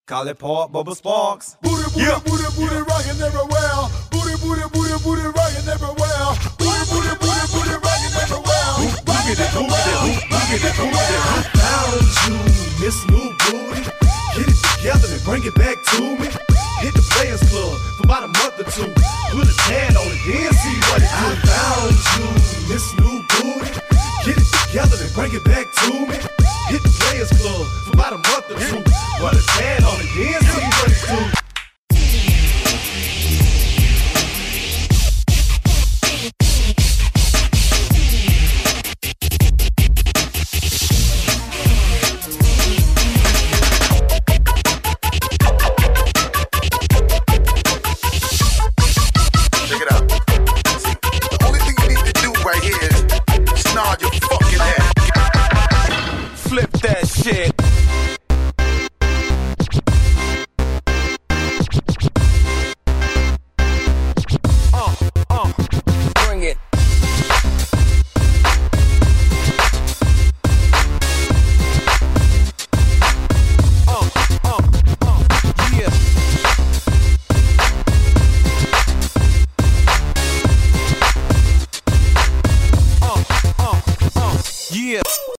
Call it Park Bubba Sparks. Booty, booty, booty, booty, rockin' everywhere. Booty, booty, booty, booty, rockin' everywhere. Booty, booty, booty, booty, rockin' everywhere. Rockin' everywhere. Rockin' everywhere. I found you, Miss New Booty. Get it together and bring it back to me. Hit the Players Club for about a month or two. Put a tan on it, then see what it do. I found you, Miss New Booty. Get it together and bring it back to me. Hit the Players Club for about a month or two. Put a tan on it, then